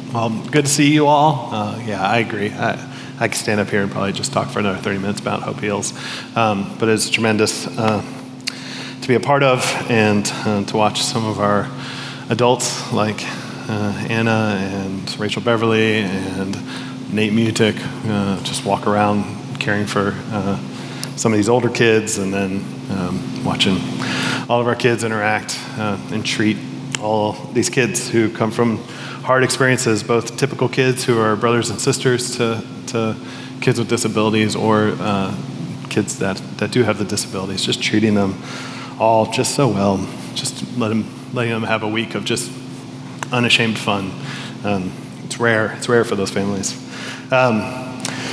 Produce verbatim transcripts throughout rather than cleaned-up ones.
Well, good to see you all. Uh, yeah, I agree. I, I could stand up here and probably just talk for another thirty minutes about Hope Heals. Um, but it's tremendous uh, to be a part of and uh, to watch some of our adults like uh, Anna and Rachel Beverly and Nate Mutic uh, just walk around caring for uh, some of these older kids, and then um, watching all of our kids interact uh, and treat all these kids who come from hard experiences, both typical kids who are brothers and sisters to, to kids with disabilities, or uh, kids that, that do have the disabilities, just treating them all just so well, just let them, letting them have a week of just unashamed fun. Um, it's rare, it's rare for those families. Um,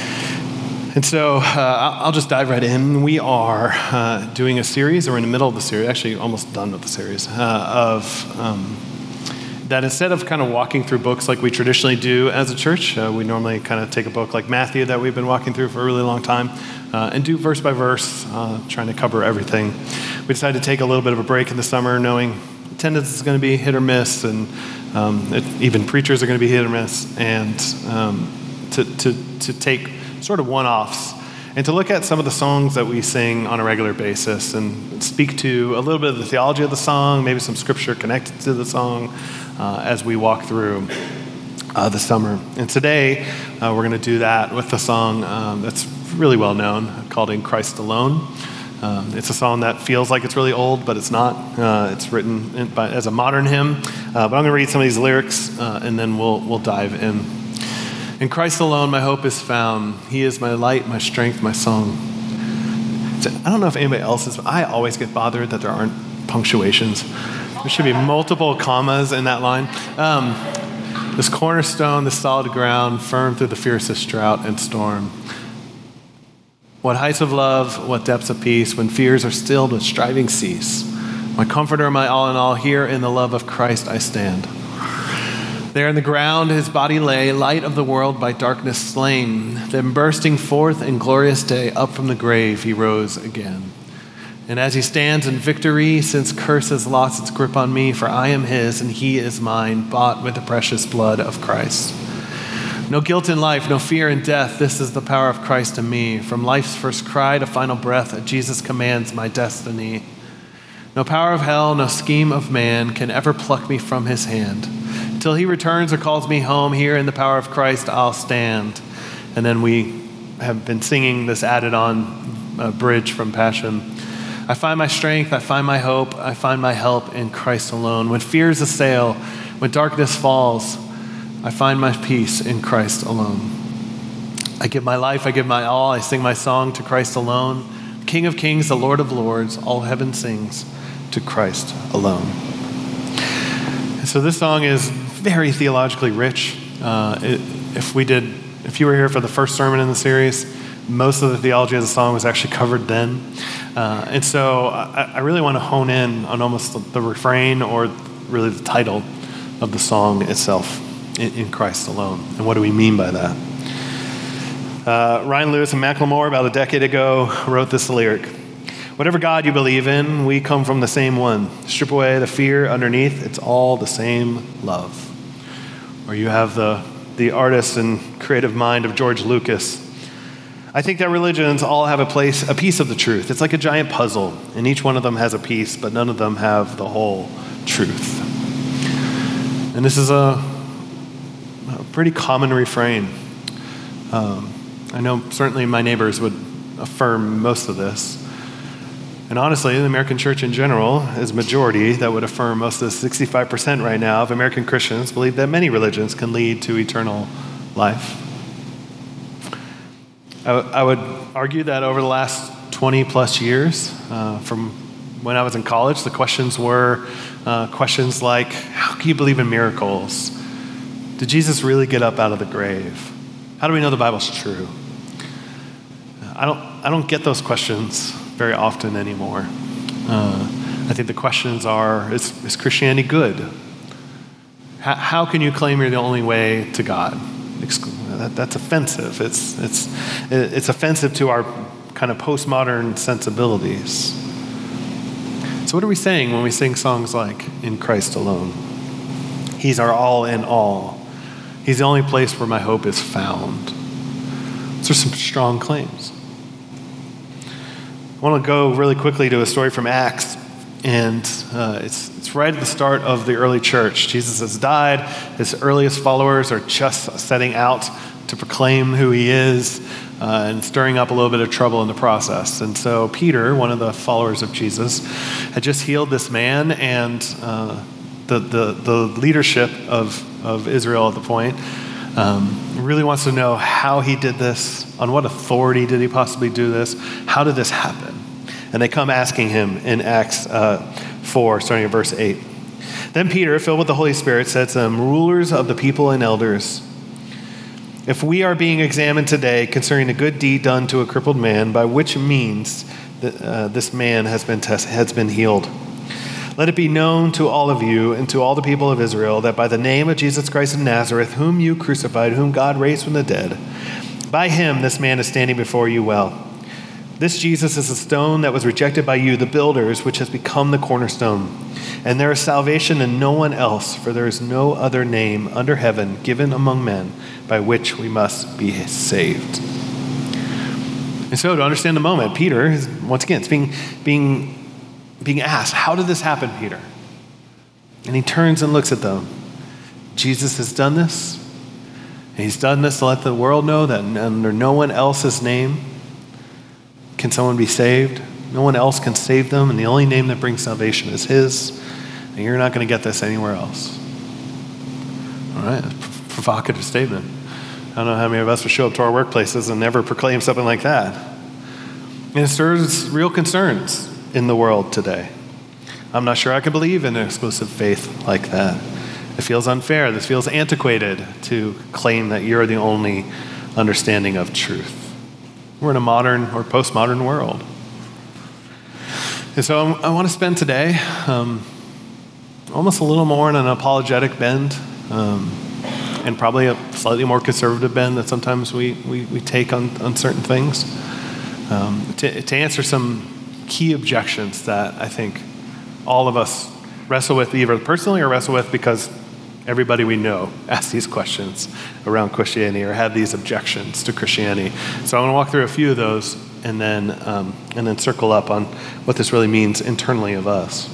and so uh, I'll just dive right in. We are uh, doing a series, or in the middle of the series, actually almost done with the series, uh, of um, that instead of kind of walking through books like we traditionally do as a church, uh, we normally kind of take a book like Matthew that we've been walking through for a really long time uh, and do verse by verse, uh, trying to cover everything. We decided to take a little bit of a break in the summer, knowing attendance is going to be hit or miss, and um, it, even preachers are going to be hit or miss, and um, to, to, to take sort of one-offs and to look at some of the songs that we sing on a regular basis and speak to a little bit of the theology of the song, maybe some scripture connected to the song uh, as we walk through uh, the summer. And today, uh, we're going to do that with the song um, that's really well known called In Christ Alone. Um, it's a song that feels like it's really old, but it's not. Uh, it's written in, by, as a modern hymn. Uh, but I'm going to read some of these lyrics, uh, and then we'll we'll dive in. In Christ alone, my hope is found. He is my light, my strength, my song. So, I don't know if anybody else is, but I always get bothered that there aren't punctuations. There should be multiple commas in that line. Um, this cornerstone, this solid ground, firm through the fiercest drought and storm. What heights of love, what depths of peace, when fears are stilled, when striving cease. My comforter, my all in all, here in the love of Christ I stand. There in the ground his body lay, light of the world by darkness slain. Then bursting forth in glorious day, up from the grave he rose again. And as he stands in victory, since curse has lost its grip on me, for I am his and he is mine, bought with the precious blood of Christ. No guilt in life, no fear in death, this is the power of Christ to me. From life's first cry to final breath, Jesus commands my destiny. No power of hell, no scheme of man can ever pluck me from his hand. Till he returns or calls me home, here in the power of Christ I'll stand. And then we have been singing this added on uh, bridge from Passion. I find my strength, I find my hope, I find my help in Christ alone. When fears assail, when darkness falls, I find my peace in Christ alone. I give my life, I give my all, I sing my song to Christ alone. King of kings, the Lord of lords, all heaven sings to Christ alone. So this song is very theologically rich. Uh, it, if we did, if you were here for the first sermon in the series, most of the theology of the song was actually covered then. Uh, and so I, I really want to hone in on almost the, the refrain, or really the title of the song itself, in, in Christ alone. And what do we mean by that? Uh, Ryan Lewis and Macklemore, about a decade ago, wrote this lyric. Whatever God you believe in, we come from the same one. Strip away the fear underneath, it's all the same love. Or you have the, the artist and creative mind of George Lucas. I think that religions all have a place, a piece of the truth. It's like a giant puzzle, and each one of them has a piece, but none of them have the whole truth. And this is a, a pretty common refrain. Um, I know certainly my neighbors would affirm most of this. And honestly, the American church in general is a majority that would affirm most of the sixty-five percent right now of American Christians believe that many religions can lead to eternal life. I, w- I would argue that over the last twenty plus years, uh, from when I was in college, the questions were uh, questions like, how can you believe in miracles? Did Jesus really get up out of the grave? How do we know the Bible's true? I don't, I don't get those questions very often anymore. Uh, I think the questions are, is, is Christianity good? How, how can you claim you're the only way to God? That, that's offensive. It's, it's, it's offensive to our kind of postmodern sensibilities. So what are we saying when we sing songs like In Christ Alone? He's our all in all. He's the only place where my hope is found. Those are some strong claims. I want to go really quickly to a story from Acts, and uh, it's it's right at the start of the early church. Jesus has died. His earliest followers are just setting out to proclaim who he is uh, and stirring up a little bit of trouble in the process. And so Peter, one of the followers of Jesus, had just healed this man, and uh, the, the the leadership of, of Israel at the point um, really wants to know how he did this, on what authority did he possibly do this, how did this happen? And they come asking him in Acts uh, four, starting at verse eight. Then Peter, filled with the Holy Spirit, said to them, "Rulers of the people and elders, if we are being examined today concerning a good deed done to a crippled man, by which means that, uh, this man has been test- has been healed, let it be known to all of you and to all the people of Israel that by the name of Jesus Christ of Nazareth, whom you crucified, whom God raised from the dead, by him this man is standing before you well. This Jesus is a stone that was rejected by you, the builders, which has become the cornerstone. And there is salvation in no one else, for there is no other name under heaven given among men by which we must be saved." And so to understand the moment, Peter, is, once again, it's being, being, being asked, how did this happen, Peter? And he turns and looks at them. Jesus has done this. And he's done this to let the world know that under no one else's name can someone be saved. No one else can save them, and the only name that brings salvation is his, and you're not going to get this anywhere else. All right, that's a provocative statement. I don't know how many of us would show up to our workplaces and never proclaim something like that. And it stirs real concerns in the world today. I'm not sure I can believe in an exclusive faith like that. It feels unfair. This feels antiquated to claim that you're the only understanding of truth. We're in a modern or postmodern world. And so I want to spend today um, almost a little more in an apologetic bend um, and probably a slightly more conservative bend that sometimes we, we, we take on, on certain things um, to, to answer some key objections that I think all of us wrestle with, either personally or wrestle with because everybody we know asks these questions around Christianity or have these objections to Christianity. So I want to walk through a few of those and then um, and then circle up on what this really means internally of us.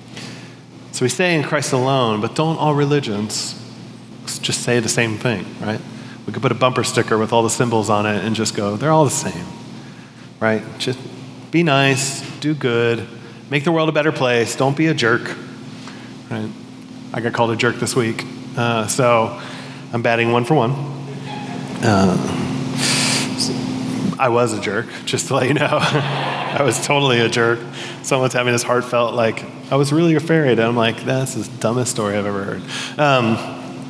So we say in Christ alone, but don't all religions just say the same thing, right? We could put a bumper sticker with all the symbols on it and just go, they're all the same, right? Just be nice, do good, make the world a better place, don't be a jerk, right? I got called a jerk this week, uh, so I'm batting one for one. Uh, I was a jerk, just to let you know. I was totally a jerk. Someone's having this heartfelt, like, I was really afraid. And I'm like, that's the dumbest story I've ever heard. Um,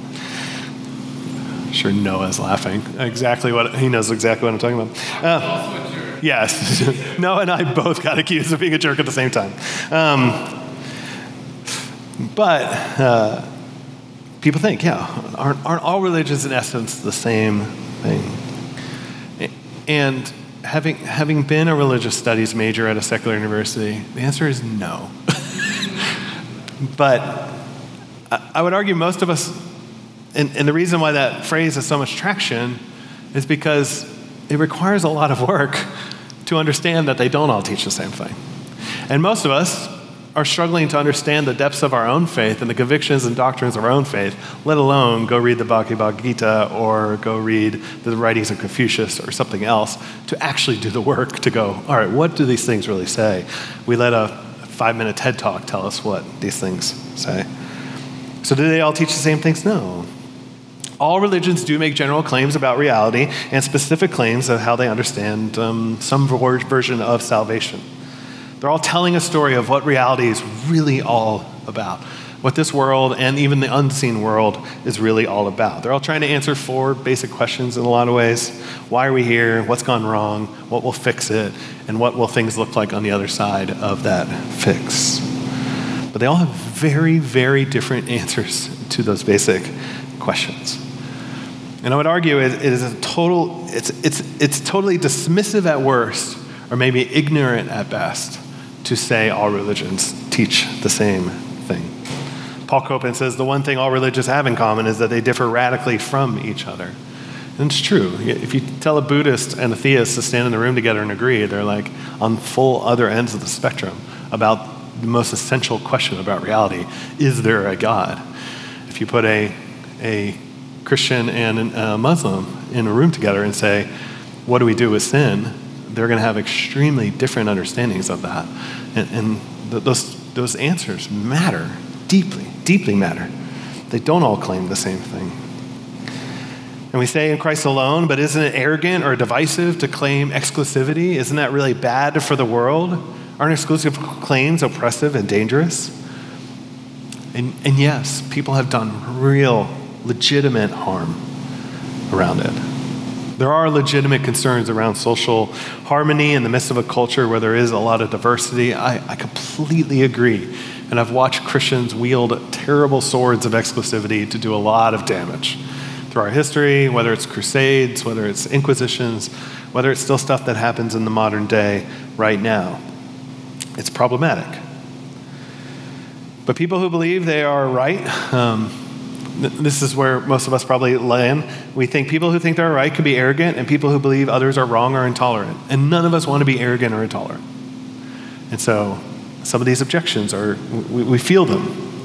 I'm sure Noah's laughing. Exactly what, he knows exactly what I'm talking about. Uh, yes, Noah and I both got accused of being a jerk at the same time. Um, But uh, people think, yeah, aren't, aren't all religions in essence the same thing? And having having been a religious studies major at a secular university, the answer is no. But I would argue most of us, and, and the reason why that phrase has so much traction is because it requires a lot of work to understand that they don't all teach the same thing. And most of us are struggling to understand the depths of our own faith and the convictions and doctrines of our own faith, let alone go read the Bhagavad Gita or go read the writings of Confucius or something else to actually do the work to go, all right, what do these things really say? We let a five-minute TED Talk tell us what these things say. So do they all teach the same things? No. All religions do make general claims about reality and specific claims of how they understand um, some version of salvation. They're all telling a story of what reality is really all about, what this world and even the unseen world is really all about. They're all trying to answer four basic questions in a lot of ways. Why are we here? What's gone wrong? What will fix it? And what will things look like on the other side of that fix? But they all have very, very different answers to those basic questions. And I would argue it, it is a total, it's, it's, it's totally dismissive at worst, or maybe ignorant at best, to say all religions teach the same thing. Paul Copan says the one thing all religions have in common is that they differ radically from each other. And it's true. If you tell a Buddhist and a theist to stand in the room together and agree, they're like on full other ends of the spectrum about the most essential question about reality. Is there a God? If you put a, a Christian and a Muslim in a room together and say, what do we do with sin? They're going to have extremely different understandings of that. And, and th- those, those answers matter deeply, deeply matter. They don't all claim the same thing. And we say in Christ alone, but isn't it arrogant or divisive to claim exclusivity? Isn't that really bad for the world? Aren't exclusive claims oppressive and dangerous? And, and yes, people have done real, legitimate harm around it. There are legitimate concerns around social harmony in the midst of a culture where there is a lot of diversity. I, I completely agree. And I've watched Christians wield terrible swords of exclusivity to do a lot of damage through our history, whether it's crusades, whether it's inquisitions, whether it's still stuff that happens in the modern day right now. It's problematic. But people who believe they are right, um, th- this is where most of us probably land. We think people who think they're right can be arrogant, and people who believe others are wrong are intolerant. And none of us want to be arrogant or intolerant. And so some of these objections are, we, we feel them.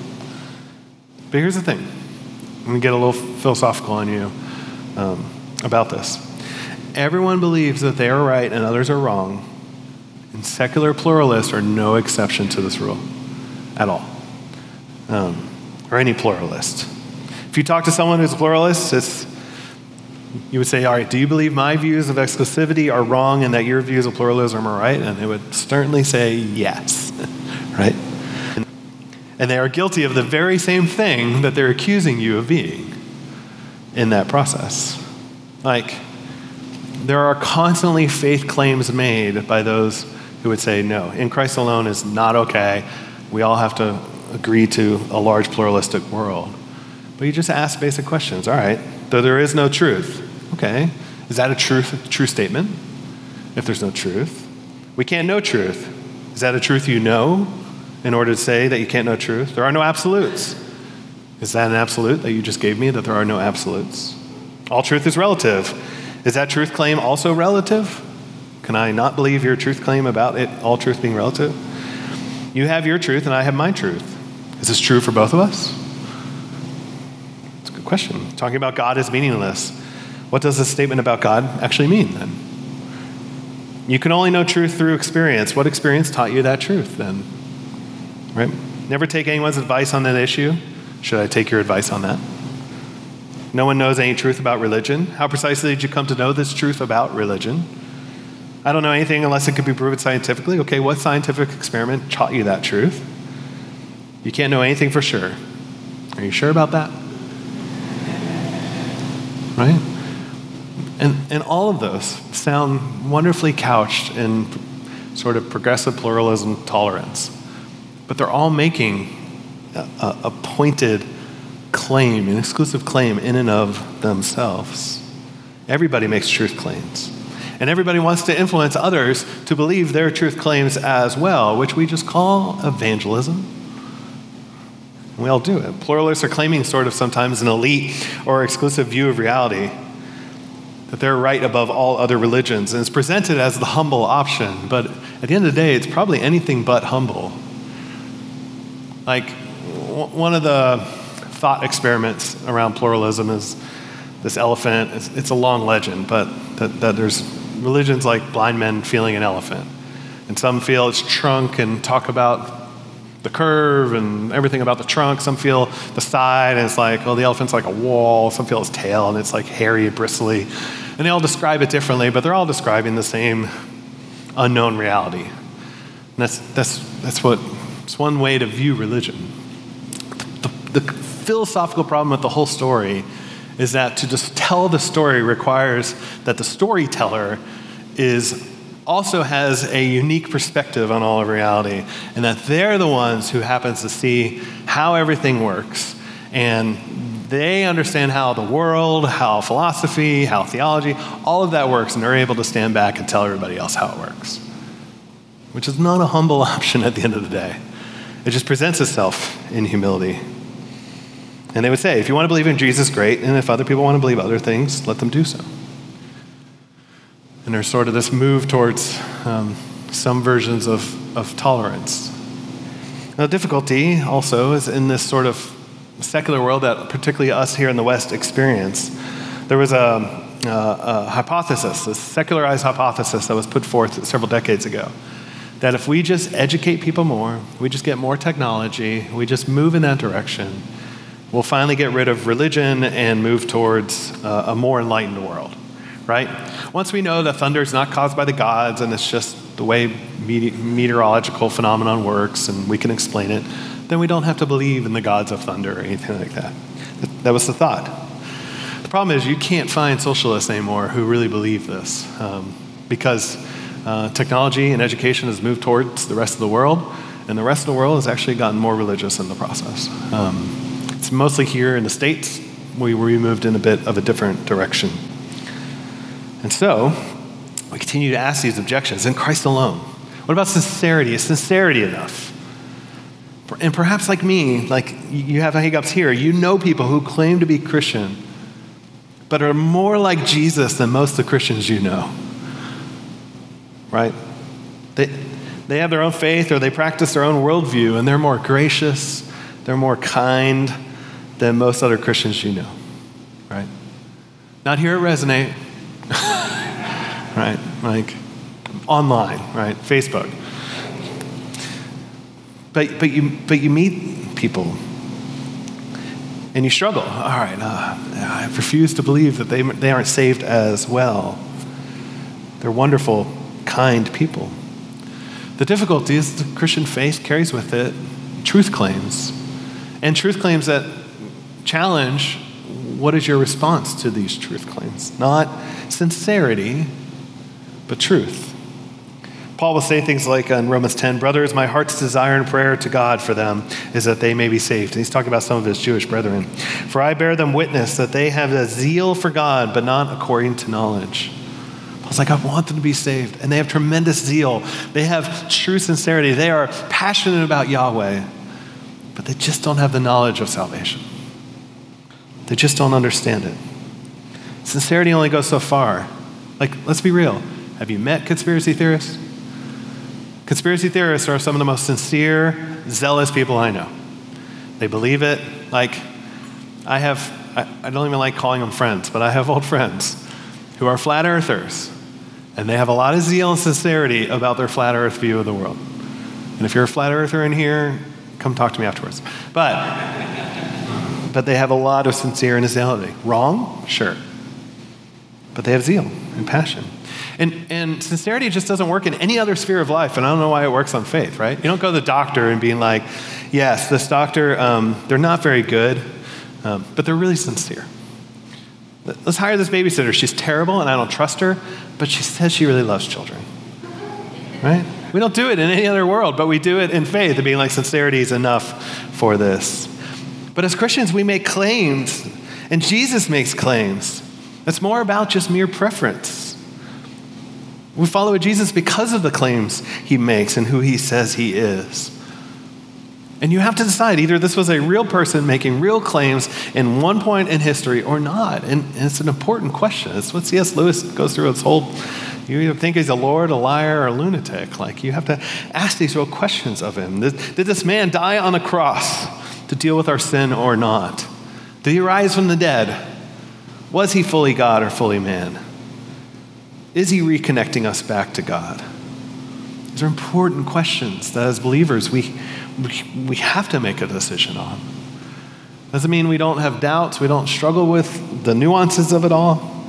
But here's the thing. I'm going to get a little philosophical on you um, about this. Everyone believes that they are right and others are wrong, and secular pluralists are no exception to this rule at all, um, or any pluralist. If you talk to someone who's a pluralist, it's, you would say, all right, do you believe my views of exclusivity are wrong and that your views of pluralism are right? And they would certainly say yes, right? And they are guilty of the very same thing that they're accusing you of being in that process. Like, there are constantly faith claims made by those who would say, no, in Christ alone is not okay. We all have to agree to a large pluralistic world. But you just ask basic questions. All right, though there is no truth. Okay, is that a truth, true statement? If there's no truth. We can't know truth. Is that a truth you know in order to say that you can't know truth? There are no absolutes. Is that an absolute that you just gave me, that there are no absolutes? All truth is relative. Is that truth claim also relative? Can I not believe your truth claim about it, all truth being relative? You have your truth and I have my truth. Is this true for both of us? It's a good question. Talking about God is meaningless. What does this statement about God actually mean then? You can only know truth through experience. What experience taught you that truth then? Right? Never take anyone's advice on that issue. Should I take your advice on that? No one knows any truth about religion. How precisely did you come to know this truth about religion? I don't know anything unless it could be proven scientifically. Okay, what scientific experiment taught you that truth? You can't know anything for sure. Are you sure about that? Right? And, and all of those sound wonderfully couched in sort of progressive pluralism tolerance. But they're all making a, a, a pointed claim, an exclusive claim in and of themselves. Everybody makes truth claims. And everybody wants to influence others to believe their truth claims as well, which we just call evangelism. We all do it. Pluralists are claiming sort of sometimes an elite or exclusive view of reality, that they're right above all other religions. And it's presented as the humble option, but at the end of the day, it's probably anything but humble. Like, w- one of the thought experiments around pluralism is this elephant. It's, it's a long legend, but that, that there's religions like blind men feeling an elephant. And some feel its trunk and talk about the curve and everything about the trunk. Some feel the side, and it's like, oh, the elephant's like a wall. Some feel its tail, and it's like hairy, bristly. And they all describe it differently, but they're all describing the same unknown reality. And that's that's that's what it's one way to view religion. The, the, the philosophical problem with the whole story is that to just tell the story requires that the storyteller is also has a unique perspective on all of reality, and that they're the ones who happens to see how everything works, and they understand how the world, how philosophy, how theology, all of that works, and they're able to stand back and tell everybody else how it works, which is not a humble option at the end of the day. It just presents itself in humility. And they would say, if you want to believe in Jesus, great. And if other people want to believe other things, let them do so. And there's sort of this move towards um, some versions of, of tolerance. Now, the difficulty also is in this sort of secular world that particularly us here in the West experience. There was a, a, a hypothesis, a secularized hypothesis that was put forth several decades ago, that if we just educate people more, we just get more technology, we just move in that direction, we'll finally get rid of religion and move towards uh, a more enlightened world, right? Once we know that thunder is not caused by the gods and it's just the way mete- meteorological phenomenon works and we can explain it, then we don't have to believe in the gods of thunder or anything like that. That was the thought. The problem is you can't find socialists anymore who really believe this um, because uh, technology and education has moved towards the rest of the world, and the rest of the world has actually gotten more religious in the process. Um, It's mostly here in the States where we moved in a bit of a different direction. And so, we continue to ask these objections. In Christ alone. What about sincerity? Is sincerity enough? And perhaps like me, like you have hang-ups here, you know people who claim to be Christian, but are more like Jesus than most of the Christians you know. Right? They, they have their own faith or they practice their own worldview, and they're more gracious, they're more kind than most other Christians you know, right? Not here at Resonate, right? Like online, right? Facebook. But but you but you meet people, and you struggle. All right, uh, I refuse to believe that they they aren't saved as well. They're wonderful, kind people. The difficulty is the Christian faith carries with it truth claims, and truth claims that challenge what is your response to these truth claims. Not sincerity, but truth. Paul will say things like in Romans ten, brothers, my heart's desire and prayer to God for them is that they may be saved. And he's talking about some of his Jewish brethren. For I bear them witness that they have a zeal for God, but not according to knowledge. Paul's like, I want them to be saved. And they have tremendous zeal. They have true sincerity. They are passionate about Yahweh, but they just don't have the knowledge of salvation. They just don't understand it. Sincerity only goes so far. Like, let's be real. Have you met conspiracy theorists? Conspiracy theorists are some of the most sincere, zealous people I know. They believe it. Like, I have, I, I don't even like calling them friends, but I have old friends who are flat earthers, and they have a lot of zeal and sincerity about their flat earth view of the world. And if you're a flat earther in here, come talk to me afterwards. But, but they have a lot of sincerity. Wrong? Sure. But they have zeal and passion. And, and sincerity just doesn't work in any other sphere of life, and I don't know why it works on faith, right? You don't go to the doctor and being like, yes, this doctor, um, they're not very good, um, but they're really sincere. Let's hire this babysitter. She's terrible, and I don't trust her, but she says she really loves children, right? We don't do it in any other world, but we do it in faith, and being like, sincerity is enough for this. But as Christians, we make claims, and Jesus makes claims. It's more about just mere preference. We follow Jesus because of the claims he makes and who he says he is. And you have to decide, either this was a real person making real claims in one point in history or not. And, and it's an important question. It's what C S Lewis goes through his whole, you either think he's a lord, a liar, or a lunatic. Like, you have to ask these real questions of him. Did, did this man die on a cross to deal with our sin or not? Did he rise from the dead? Was he fully God or fully man? Is he reconnecting us back to God? These are important questions that as believers we, we, we have to make a decision on. Doesn't mean we don't have doubts, we don't struggle with the nuances of it all.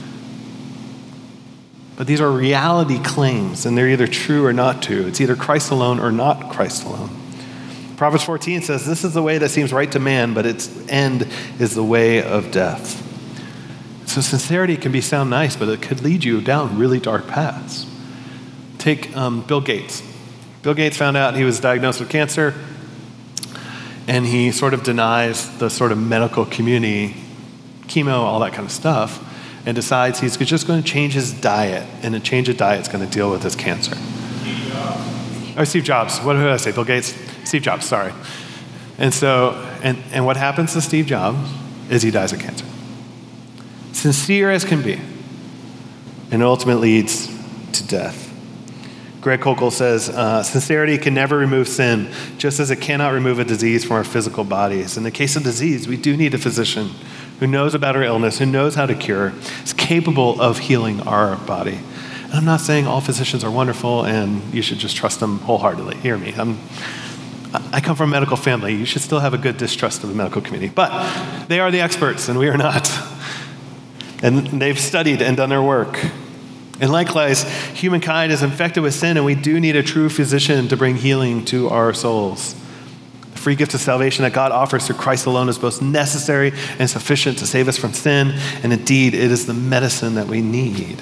But these are reality claims, and they're either true or not true. It's either Christ alone or not Christ alone. Proverbs fourteen says, this is the way that seems right to man, but its end is the way of death. So sincerity can be sound nice, but it could lead you down really dark paths. Take um, Bill Gates. Bill Gates found out he was diagnosed with cancer, and he sort of denies the sort of medical community, chemo, all that kind of stuff, and decides he's just going to change his diet, and a change of diet is going to deal with his cancer. Steve Jobs. Oh, Steve Jobs. What did I say? Bill Gates? Steve Jobs, sorry. And so And, and what happens to Steve Jobs is he dies of cancer. Sincere as can be. And ultimately leads to death. Greg Koukl says, uh, sincerity can never remove sin, just as it cannot remove a disease from our physical bodies. In the case of disease, we do need a physician who knows about our illness, who knows how to cure, is capable of healing our body. And I'm not saying all physicians are wonderful and you should just trust them wholeheartedly. Hear me. I'm, I come from a medical family. You should still have a good distrust of the medical community. But they are the experts and we are not. And they've studied and done their work. And likewise, humankind is infected with sin, and we do need a true physician to bring healing to our souls. The free gift of salvation that God offers through Christ alone is both necessary and sufficient to save us from sin, and indeed, it is the medicine that we need.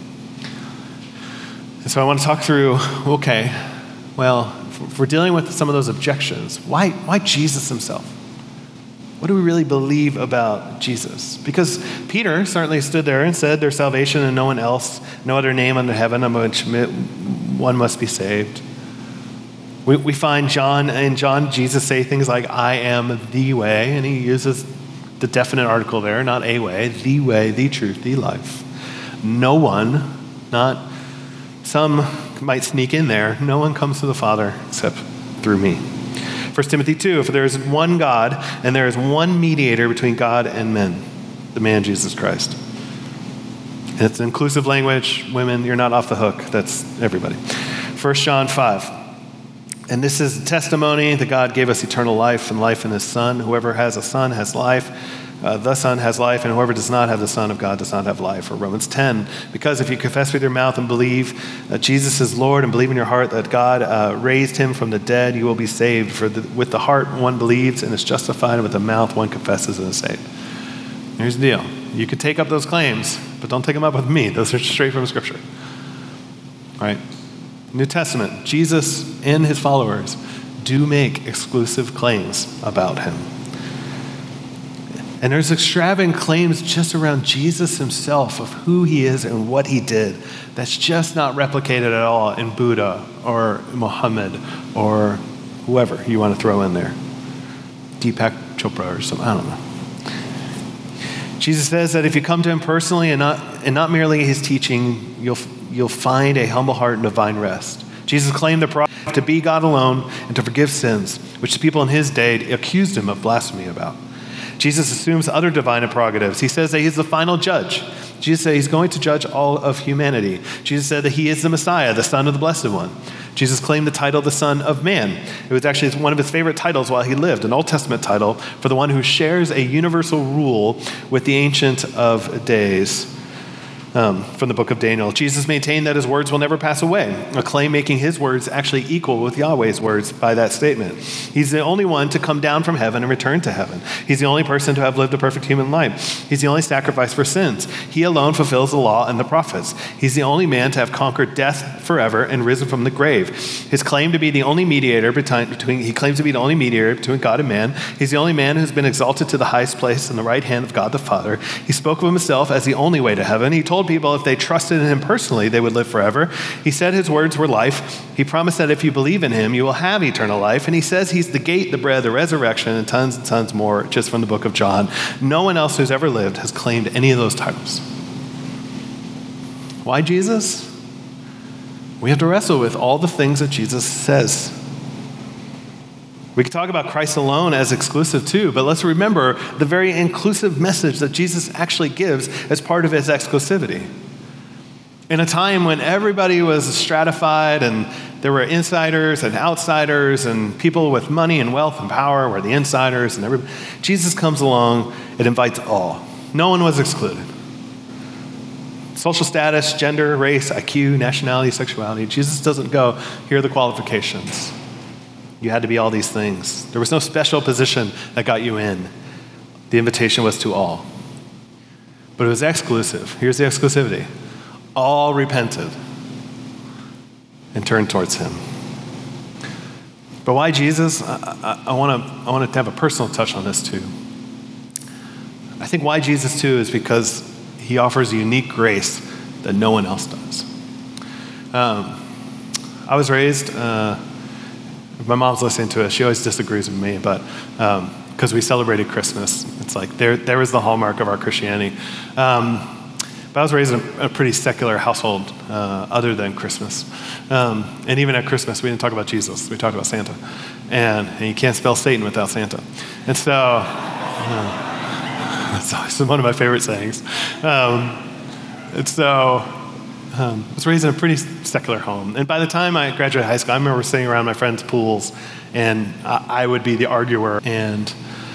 And so I want to talk through, okay, well, if we're dealing with some of those objections, why, why Jesus himself? What do we really believe about Jesus? Because Peter certainly stood there and said there's salvation and no one else, no other name under heaven on which one must be saved. We, we find John, in John, Jesus say things like, I am the way, and he uses the definite article there, not a way, the way, the truth, the life. No one, not some might sneak in there, no one comes to the Father except through me. First Timothy two, for there is one God, and there is one mediator between God and men, the man Jesus Christ. And it's inclusive language. Women, you're not off the hook. That's everybody. First John five. And this is the testimony that God gave us eternal life and life in his Son. Whoever has a Son has life. Uh, the Son has life, and whoever does not have the Son of God does not have life. Or Romans ten, because if you confess with your mouth and believe that Jesus is Lord and believe in your heart that God uh, raised him from the dead, you will be saved. For the, with the heart one believes and is justified, and with the mouth one confesses and is saved. Here's the deal. You could take up those claims, but don't take them up with me. Those are straight from Scripture. Right? New Testament, Jesus and his followers do make exclusive claims about him. And there's extravagant claims just around Jesus himself of who he is and what he did that's just not replicated at all in Buddha or Muhammad or whoever you want to throw in there. Deepak Chopra or something, I don't know. Jesus says that if you come to him personally and not and not merely his teaching, you'll you'll find a humble heart and divine rest. Jesus claimed the prerogative to be God alone and to forgive sins, which the people in his day accused him of blasphemy about. Jesus assumes other divine prerogatives. He says that he's the final judge. Jesus said he's going to judge all of humanity. Jesus said that he is the Messiah, the Son of the Blessed One. Jesus claimed the title the Son of Man. It was actually one of his favorite titles while he lived, an Old Testament title for the one who shares a universal rule with the Ancient of Days. Um, from the book of Daniel. Jesus maintained that his words will never pass away, a claim making his words actually equal with Yahweh's words by that statement. He's the only one to come down from heaven and return to heaven. He's the only person to have lived a perfect human life. He's the only sacrifice for sins. He alone fulfills the law and the prophets. He's the only man to have conquered death forever and risen from the grave. His claim to be the only mediator between, between he claims to be the only mediator between God and man. He's the only man who's been exalted to the highest place in the right hand of God the Father. He spoke of himself as the only way to heaven. He told people if they trusted in him personally, they would live forever. He said his words were life. He promised that if you believe in him, you will have eternal life. And he says he's the gate, the bread, the resurrection, and tons and tons more just from the book of John. No one else who's ever lived has claimed any of those titles. Why Jesus? We have to wrestle with all the things that Jesus says. We could talk about Christ alone as exclusive too, but let's remember the very inclusive message that Jesus actually gives as part of his exclusivity. In a time when everybody was stratified and there were insiders and outsiders and people with money and wealth and power were the insiders and everybody, Jesus comes along and invites all. No one was excluded. Social status, gender, race, I Q, nationality, sexuality. Jesus doesn't go, here are the qualifications. You had to be all these things. There was no special position that got you in. The invitation was to all. But it was exclusive. Here's the exclusivity. All repented and turned towards him. But why Jesus? I, I, I want to I want to have a personal touch on this too. I think why Jesus too is because he offers a unique grace that no one else does. Um, I was raised... Uh, My mom's listening to it. She always disagrees with me, but um, because we celebrated Christmas. It's like there there was the hallmark of our Christianity. Um, but I was raised in a, a pretty secular household uh, other than Christmas. Um, and even at Christmas, we didn't talk about Jesus. We talked about Santa. And, and you can't spell Satan without Santa. And so, uh, it's always one of my favorite sayings. Um, and so, um, I was raised in a pretty secular home. And by the time I graduated high school, I remember sitting around my friends' pools, and I, I would be the arguer, and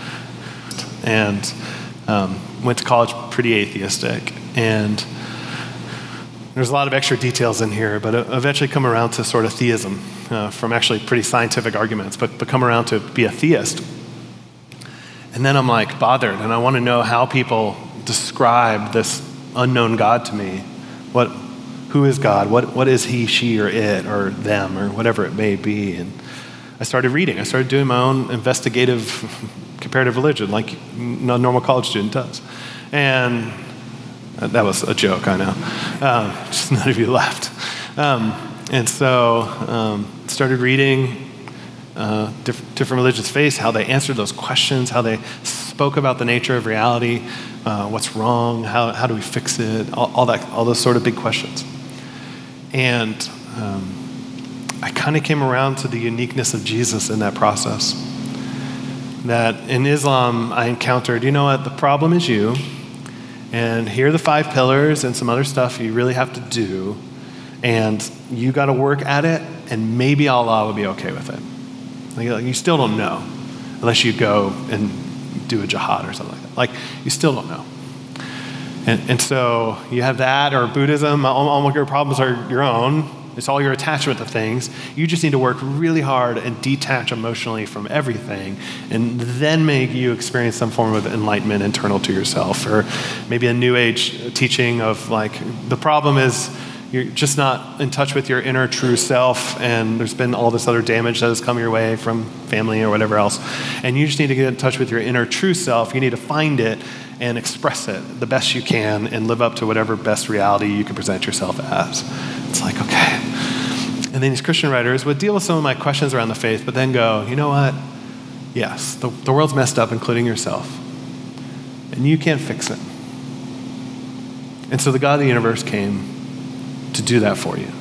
and um, went to college pretty atheistic. And there's a lot of extra details in here, but eventually come around to sort of theism uh, from actually pretty scientific arguments, but, but come around to be a theist. And then I'm like bothered, and I want to know how people describe this unknown God to me. What, who is God? What, what is he, she, or it, or them, or whatever it may be? And I started reading. I started doing my own investigative comparative religion, like a normal college student does. And that was a joke, I know. Um, just none of you laughed. Um, and so um, started reading uh, diff- different religious faiths, how they answered those questions, how they spoke about the nature of reality, uh, what's wrong, how how do we fix it, all, all that, all those sort of big questions. And um, I kind of came around to the uniqueness of Jesus in that process. That in Islam, I encountered, you know what, the problem is you. And here are the five pillars and some other stuff you really have to do. And you got to work at it, and maybe Allah will be okay with it. Like, you still don't know unless you go and do a jihad or something like that. Like, you still don't know. And, and so you have that, or Buddhism, all, all your problems are your own. It's all your attachment to things. You just need to work really hard and detach emotionally from everything, and then make you experience some form of enlightenment internal to yourself. Or maybe a new age teaching of like, the problem is you're just not in touch with your inner true self, and there's been all this other damage that has come your way from family or whatever else. And you just need to get in touch with your inner true self. You need to find it and express it the best you can and live up to whatever best reality you can present yourself as. It's like, okay. And then these Christian writers would deal with some of my questions around the faith, but then go, you know what? Yes, the, the world's messed up, including yourself. And you can't fix it. And so the God of the universe came to do that for you.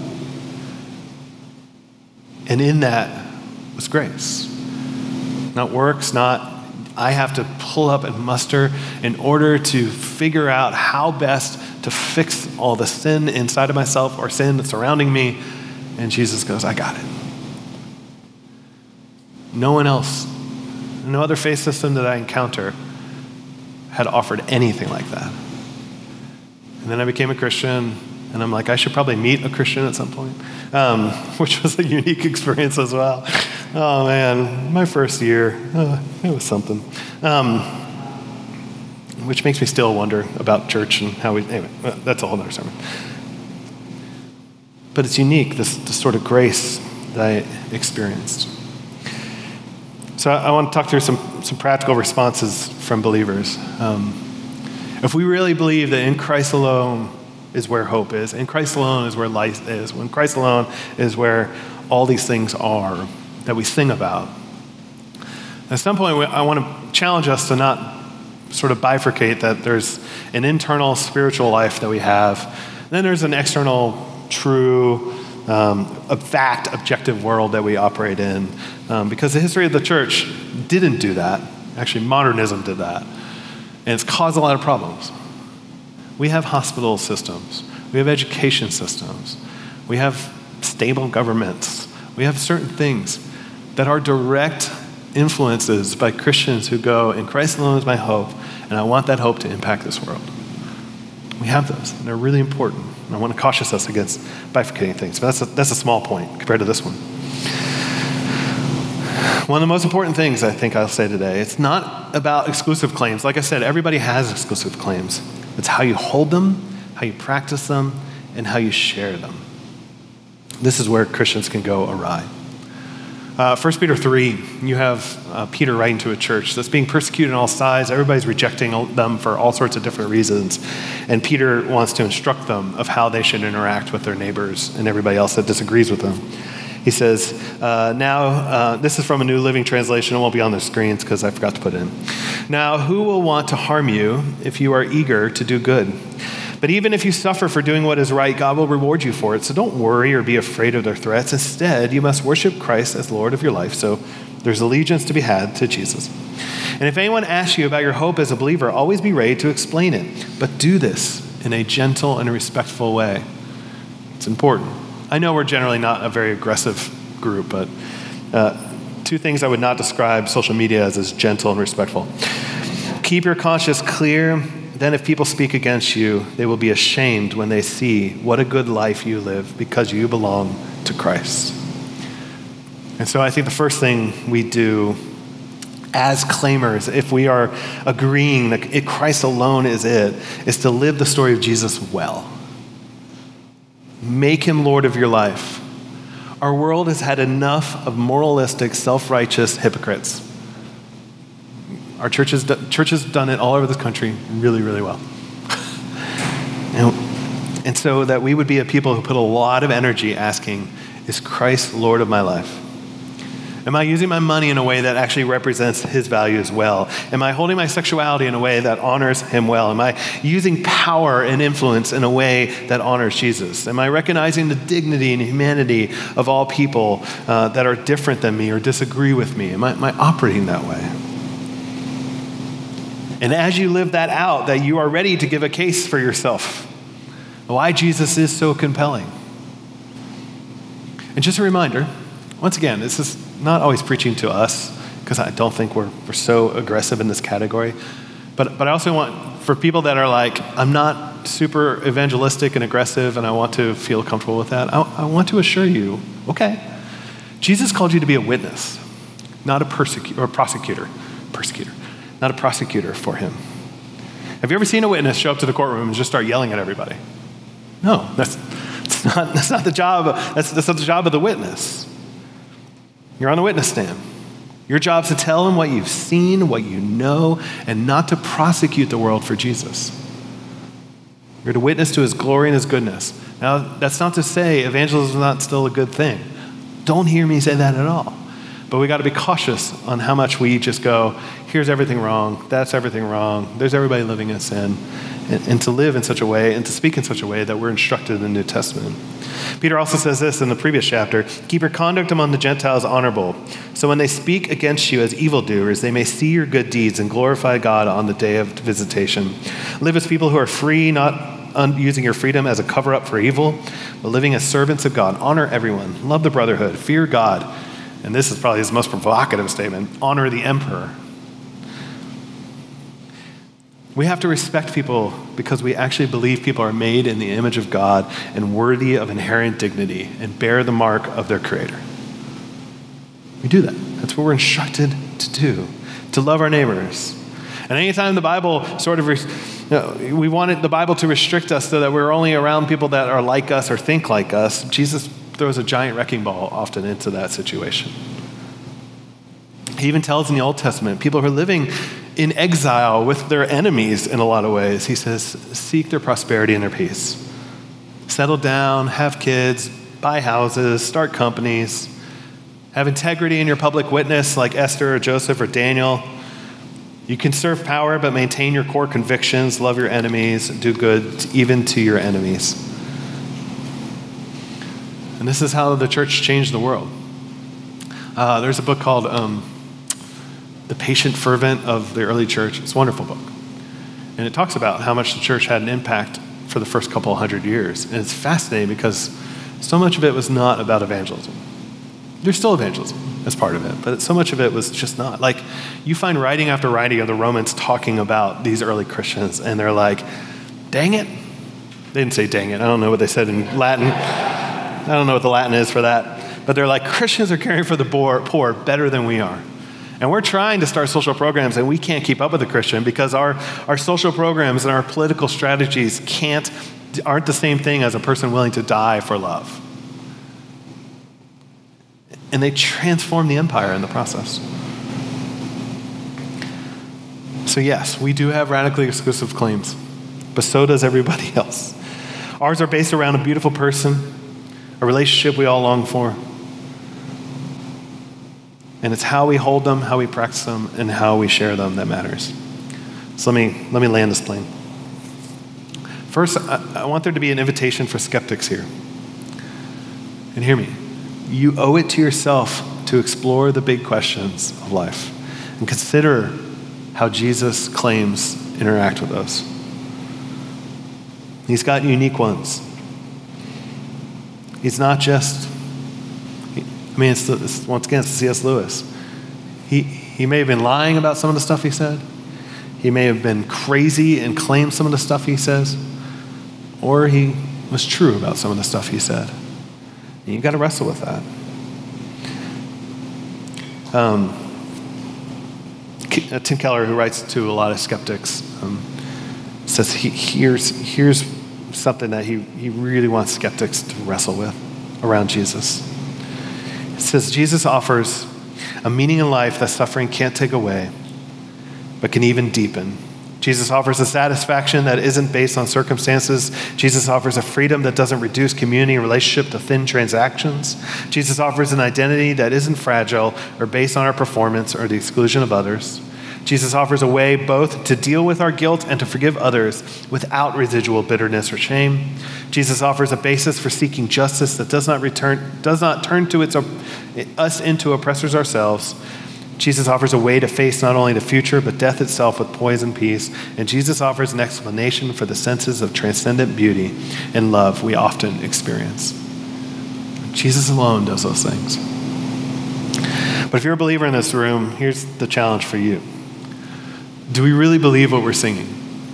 And in that was grace. Not works, not I have to pull up and muster in order to figure out how best to fix all the sin inside of myself or sin that's surrounding me. And Jesus goes, I got it. No one else, no other faith system that I encounter had offered anything like that. And then I became a Christian, and I'm like, I should probably meet a Christian at some point, um, which was a unique experience as well. Oh man, my first year, uh, it was something. Um, which makes me still wonder about church and how we, anyway, that's a whole other sermon. But it's unique, this, this sort of grace that I experienced. So I, I want to talk through some, some practical responses from believers. Um, if we really believe that in Christ alone is where hope is, in Christ alone is where life is, when Christ alone is where all these things are that we sing about, at some point I want to challenge us to not sort of bifurcate that there's an internal spiritual life that we have, and then there's an external, true, um, a fact, objective world that we operate in. Um, because the history of the church didn't do that. Actually, modernism did that. And it's caused a lot of problems. We have hospital systems. We have education systems. We have stable governments. We have certain things that are direct influences by Christians who go, in Christ alone is my hope, and I want that hope to impact this world. We have those, and they're really important. And I want to caution us against bifurcating things, but that's a, that's a small point compared to this one. One of the most important things I think I'll say today, it's not about exclusive claims. Like I said, everybody has exclusive claims. It's how you hold them, how you practice them, and how you share them. This is where Christians can go awry. Uh, First Peter three, you have uh, Peter writing to a church that's being persecuted on all sides. Everybody's rejecting them for all sorts of different reasons. And Peter wants to instruct them of how they should interact with their neighbors and everybody else that disagrees with them. He says, uh, now, uh, this is from a New Living Translation. It won't be on the screens because I forgot to put it in. Now, who will want to harm you if you are eager to do good? But even if you suffer for doing what is right, God will reward you for it. So don't worry or be afraid of their threats. Instead, you must worship Christ as Lord of your life. So there's allegiance to be had to Jesus. And if anyone asks you about your hope as a believer, always be ready to explain it. But do this in a gentle and respectful way. It's important. I know we're generally not a very aggressive group, but uh, two things I would not describe social media as as gentle and respectful. Keep your conscience clear. Then if people speak against you, they will be ashamed when they see what a good life you live because you belong to Christ. And so I think the first thing we do as claimers, if we are agreeing that Christ alone is it, is to live the story of Jesus well. Make him Lord of your life. Our world has had enough of moralistic, self-righteous hypocrites. Our church has, do, church has done it all over this country really, really well. and, and so that we would be a people who put a lot of energy asking, is Christ Lord of my life? Am I using my money in a way that actually represents his values well? Am I holding my sexuality in a way that honors him well? Am I using power and influence in a way that honors Jesus? Am I recognizing the dignity and humanity of all people uh, that are different than me or disagree with me? Am I, am I operating that way? And as you live that out, that you are ready to give a case for yourself, why Jesus is so compelling. And just a reminder, once again, this is not always preaching to us, because I don't think we're, we're so aggressive in this category. But, but I also want, for people that are like, I'm not super evangelistic and aggressive and I want to feel comfortable with that, I, I want to assure you, okay, Jesus called you to be a witness, not a persecutor, or a prosecutor, persecutor, not a prosecutor for him. Have you ever seen a witness show up to the courtroom and just start yelling at everybody? No, that's, that's, not, that's not the job, that's, that's not the job of the witness. You're on the witness stand. Your job is to tell them what you've seen, what you know, and not to prosecute the world for Jesus. You're to witness to his glory and his goodness. Now, that's not to say evangelism is not still a good thing. Don't hear me say that at all. But we got to be cautious on how much we just go, here's everything wrong, that's everything wrong, there's everybody living in sin. And, and to live in such a way and to speak in such a way that we're instructed in the New Testament. Peter also says this in the previous chapter, keep your conduct among the Gentiles honorable, so when they speak against you as evildoers, they may see your good deeds and glorify God on the day of visitation. Live as people who are free, not un- using your freedom as a cover-up for evil, but living as servants of God. Honor everyone, love the brotherhood, fear God, and this is probably his most provocative statement, honor the emperor. We have to respect people because we actually believe people are made in the image of God and worthy of inherent dignity and bear the mark of their creator. We do that. That's what we're instructed to do, to love our neighbors. And anytime the Bible sort of, you know, we wanted the Bible to restrict us so that we're only around people that are like us or think like us, Jesus throws a giant wrecking ball often into that situation. He even tells in the Old Testament, people who are living in exile with their enemies in a lot of ways. He says, seek their prosperity and their peace. Settle down, have kids, buy houses, start companies, have integrity in your public witness like Esther or Joseph or Daniel. You can serve power, but maintain your core convictions, love your enemies, do good even to your enemies. And this is how the church changed the world. Uh, there's a book called um, The Patient Fervent of the Early Church. It's a wonderful book. And it talks about how much the church had an impact for the first couple of hundred years. And it's fascinating because so much of it was not about evangelism. There's still evangelism as part of it, but so much of it was just not. Like, you find writing after writing of the Romans talking about these early Christians, and they're like, dang it. They didn't say dang it. I don't know what they said in Latin. I don't know what the Latin is for that. But they're like, Christians are caring for the poor better than we are. And we're trying to start social programs, and we can't keep up with the Christian because our, our social programs and our political strategies can't, aren't the same thing as a person willing to die for love. And they transform the empire in the process. So yes, we do have radically exclusive claims, but so does everybody else. Ours are based around a beautiful person, a relationship we all long for, And it's how we hold them, how we practice them, and how we share them that matters. So let me, let me land this plane. First, I, I want there to be an invitation for skeptics here. And hear me. You owe it to yourself to explore the big questions of life and consider how Jesus claims interact with us. He's got unique ones. He's not just, I mean, it's, it's once again, it's C S Lewis. He, he may have been lying about some of the stuff he said. He may have been crazy and claimed some of the stuff he says. Or he was true about some of the stuff he said. And you've got to wrestle with that. Um, Tim Keller, who writes to a lot of skeptics, um, says he, here's, here's something that he, he really wants skeptics to wrestle with around Jesus. It says, Jesus offers a meaning in life that suffering can't take away, but can even deepen. Jesus offers a satisfaction that isn't based on circumstances. Jesus offers a freedom that doesn't reduce community and relationship to thin transactions. Jesus offers an identity that isn't fragile or based on our performance or the exclusion of others. Jesus offers a way both to deal with our guilt and to forgive others without residual bitterness or shame. Jesus offers a basis for seeking justice that does not return, does not turn to its, us into oppressors ourselves. Jesus offers a way to face not only the future, but death itself with poise and peace. And Jesus offers an explanation for the senses of transcendent beauty and love we often experience. Jesus alone does those things. But if you're a believer in this room, here's the challenge for you. Do we really believe what we're singing?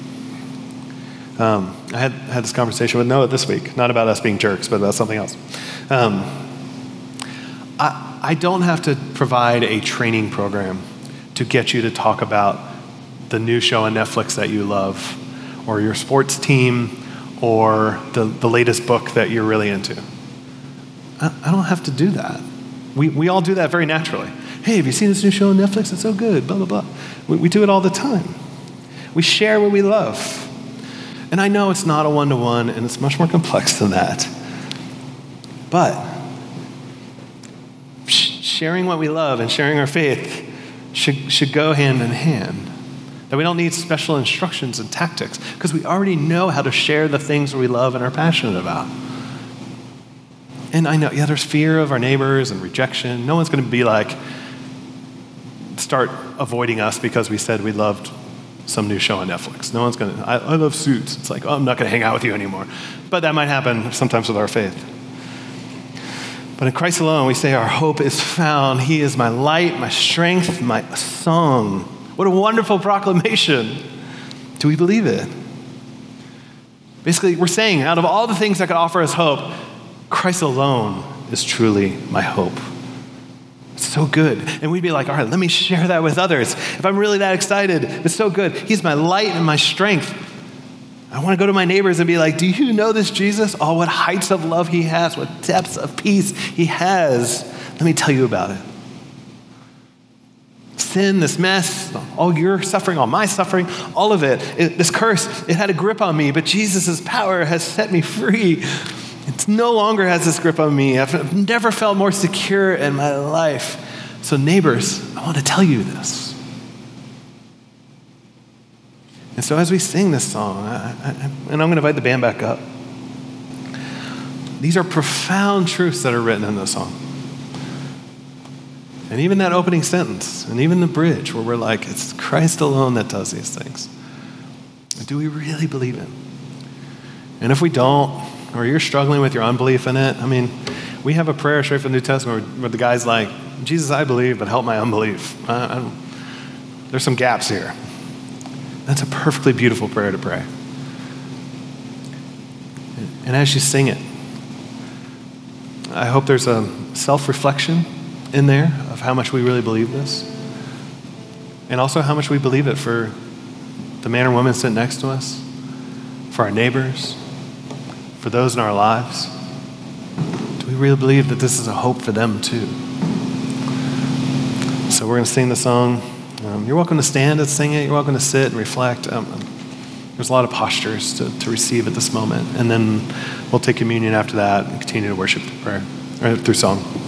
Um, I had, had this conversation with Noah this week, not about us being jerks, but about something else. Um, I, I don't have to provide a training program to get you to talk about the new show on Netflix that you love, or your sports team, or the, the latest book that you're really into. I, I don't have to do that. We, we all do that very naturally. Hey, have you seen this new show on Netflix? It's so good, blah, blah, blah. We, we do it all the time. We share what we love. And I know it's not a one-to-one, and it's much more complex than that. But sh- sharing what we love and sharing our faith should, should go hand in hand. That we don't need special instructions and tactics, because we already know how to share the things we love and are passionate about. And I know, yeah, there's fear of our neighbors and rejection. No one's going to be like, start avoiding us because we said we loved some new show on Netflix. No one's going to, I, I love Suits. It's like, oh, I'm not going to hang out with you anymore. But that might happen sometimes with our faith. But in Christ alone, we say our hope is found. He is my light, my strength, my song. What a wonderful proclamation. Do we believe it? Basically, we're saying out of all the things that could offer us hope, Christ alone is truly my hope. It's so good. And we'd be like, all right, let me share that with others. If I'm really that excited, it's so good. He's my light and my strength. I want to go to my neighbors and be like, do you know this Jesus? Oh, what heights of love he has, what depths of peace he has. Let me tell you about it. Sin, this mess, all your suffering, all my suffering, all of it, it this curse, it had a grip on me, but Jesus' power has set me free. It no longer has this grip on me. I've never felt more secure in my life. So neighbors, I want to tell you this. And so as we sing this song, I, I, and I'm going to invite the band back up, these are profound truths that are written in this song. And even that opening sentence, and even the bridge where we're like, it's Christ alone that does these things. Do we really believe it? And if we don't, or you're struggling with your unbelief in it, I mean, we have a prayer straight from the New Testament where, where the guy's like, Jesus, I believe, but help my unbelief. I, I don't, there's some gaps here. That's a perfectly beautiful prayer to pray. And as you sing it, I hope there's a self-reflection in there of how much we really believe this, and also how much we believe it for the man or woman sitting next to us, for our neighbors, for those in our lives. Do we really believe that this is a hope for them too? So we're going to sing the song. Um, you're welcome to stand and sing it. You're welcome to sit and reflect. Um, there's a lot of postures to, to receive at this moment. And then we'll take communion after that and continue to worship through prayer, or through song.